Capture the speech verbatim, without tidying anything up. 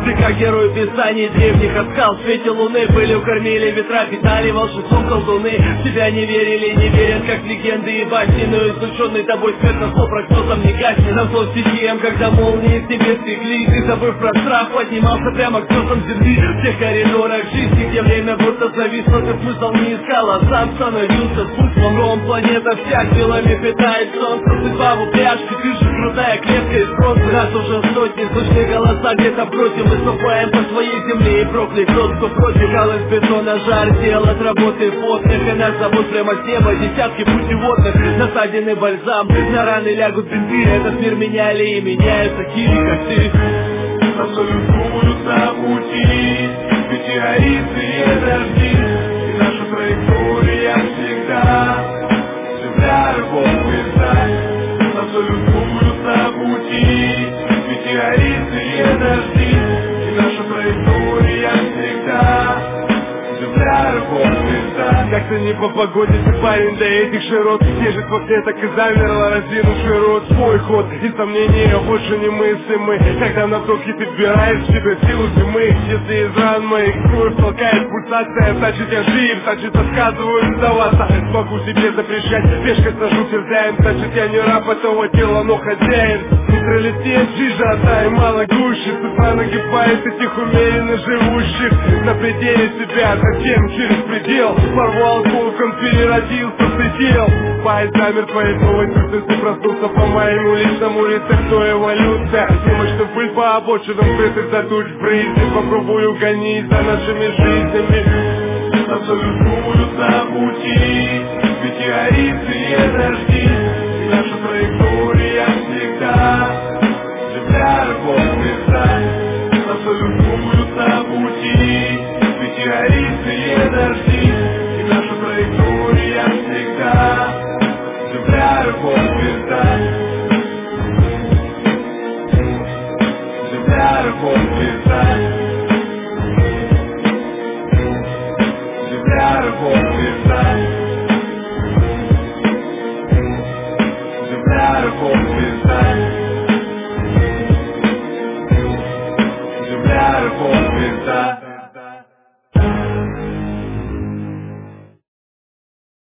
Ты как герой писаний древних, от скал в свете луны. Пылью кормили ветра, питали волшебством колдуны. В тебя не верили, не верят, как легенды и басни. Но излученный тобой свет на сто прогнозом не гаснет. На зло стихиям, когда молнии с небес стекли. Ты, забыв про страх, поднимался прямо к звездам земли. В тех коридорах жизни, где время будто зависло, ты смысл не искал, а сам становился смыслом. Ром, планета вся крылами питает солнце. Судьба в упряжке, ты же крутая клетка из бронзы. Раз уже сотни, слышны голоса где-то против. Мы ступаем по своей земле и проклят тот, кто против. Галас бетона, жар, тел от работы потных. И нас зовут прямо с неба десятки путеводных. Насаденный бальзам, на раны лягут бинты. Этот мир меняли и меняют такие, как ты. Абсолютно на пути, метеоритные дожди. И наша траектория всегда земля, любовь, звезда. Абсолютно на пути, метеоритные дожди. И наша траектория всегда земля, любовь, звезда. Как-то не по погоде ты, парень, до этих широт. Снежит в окне, так и замерла, раздвинувший рот. Свой ход, и сомнения больше не мыслимы. Когда на вдохе ты вбираешь в себя силу зимы. Если из ран моих кровь толкает пульсация, значит я жив, значит отказываюсь сдаваться. Смогу себе запрещать, пешкой сажу терзаем. Значит я не раб этого тела, но хозяин. Нейтралитет, жижа, та и мало гуще. Судьба нагибает этих умеренно живущих. На пределе себя, затем через предел. Порвал толком, переродился в предел. Пальц замер твоей новой сущности. Проснулся по моему личному рецепту эволюция. Немощно пыль по обочинам, скрытых задуч в брызги. Попробую гонить за нашими жизнями. Абсолютно на пути, метеоритные дожди.